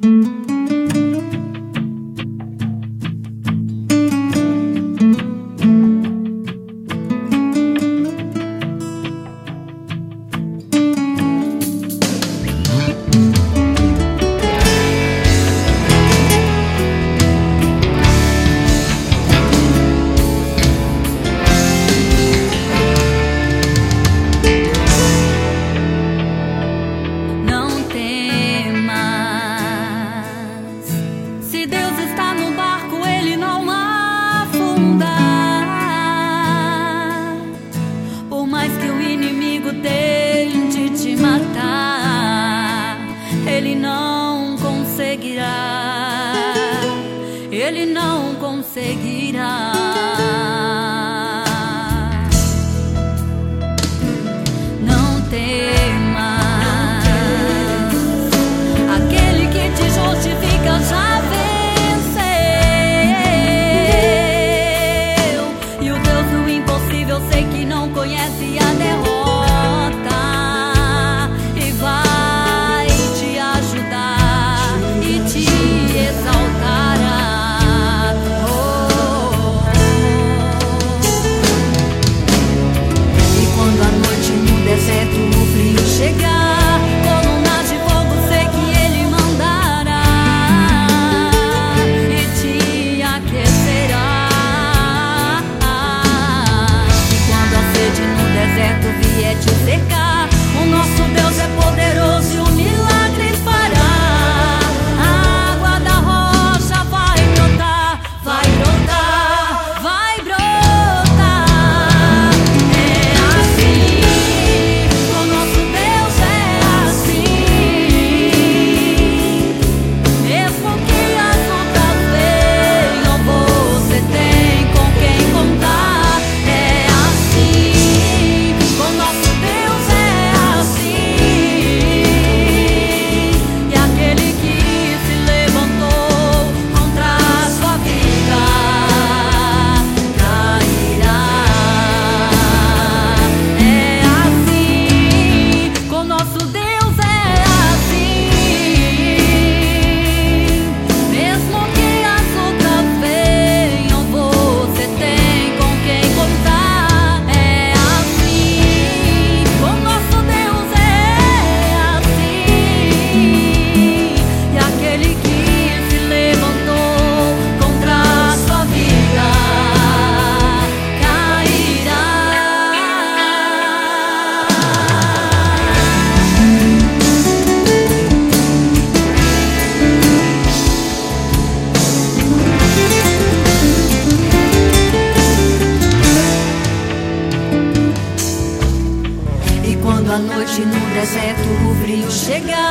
Ele não conseguirá. Não temas, aquele que te justifica já venceu. E o Deus do impossível sei que não conhece a derrota e vai te ajudar e te exaltará. Chegar, colunas de fogo sei que Ele mandará e te aquecerá. E quando a sede no deserto vier te cercar, o nosso Deus é poderoso e o milagre fará. A água da rocha vai brotar, vai brotar, vai brotar. É assim. Quando a noite no deserto o frio chegar,